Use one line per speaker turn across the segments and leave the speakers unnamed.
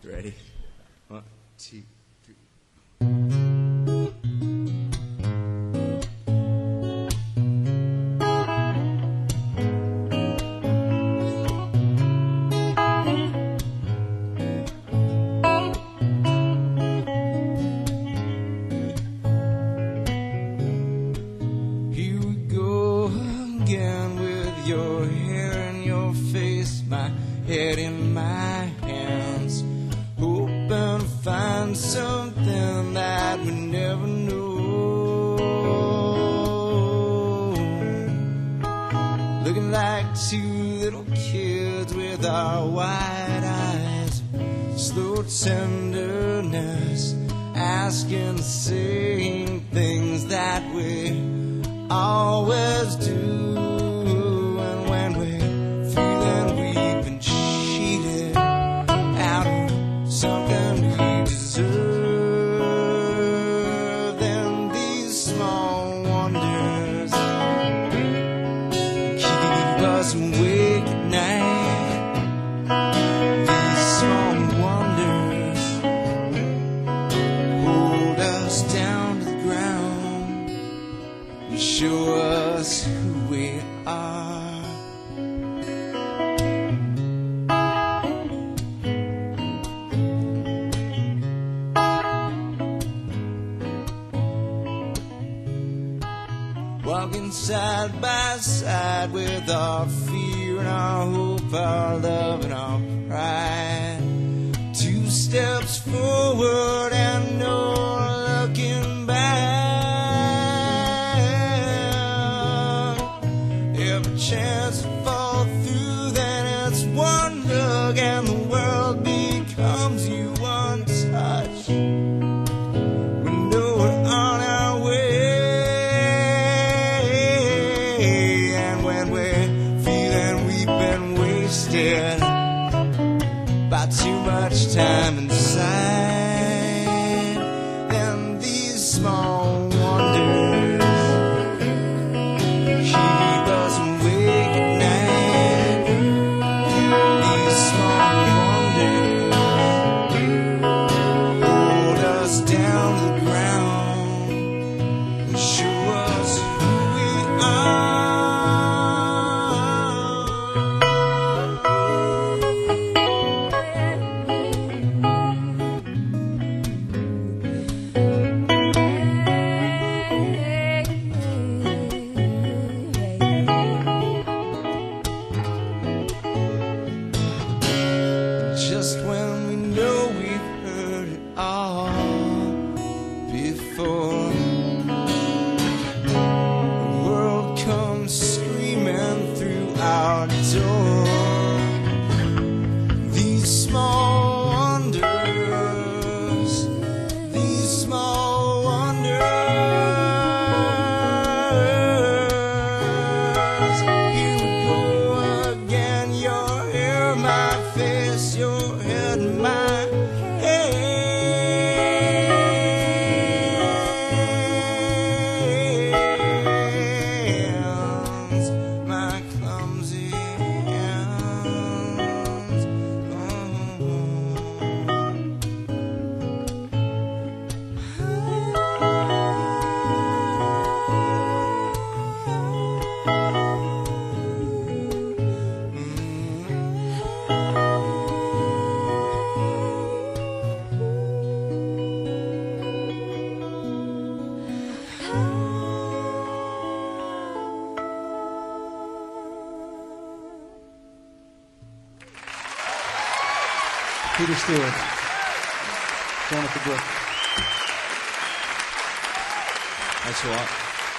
Ready? 1, 2, 3. Here we go again with your hair in your face, my head in my hands, hoping to find something that we never know. Looking like two little kids with our wide eyes, slow tenderness, asking the same things that we always do. And when we're feeling we've been cheated out of something we deserve, then these small wonders keep us awake at night. These small wonders hold us down to the ground, show us who we are. Walking side by side with our fear and our hope, our love and our pride. 2 steps forward and no looking back. Every chance to fall through, then it's one look and the world becomes you untouched. We know we're on our way, and when we're feeling we've been wasted by too much time inside, then these small wonders keep us awake at night. These small wonders hold us down to the ground and show us who we are. Just when we know we've heard it all before, the world comes screaming through our door. These small wonders, these small wonders. Here we go again, your hair, my face, your head, my hands, my clumsy hands.
Peter Stewart, Jonathan Brooke.
Thanks a lot.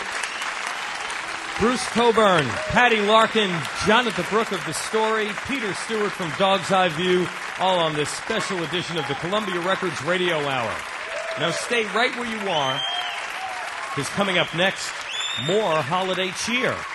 Bruce Coburn, Patty Larkin, Jonathan Brooke of The Story, Peter Stewart from Dog's Eye View, all on this special edition of the Columbia Records Radio Hour. Now stay right where you are, because coming up next, more holiday cheer.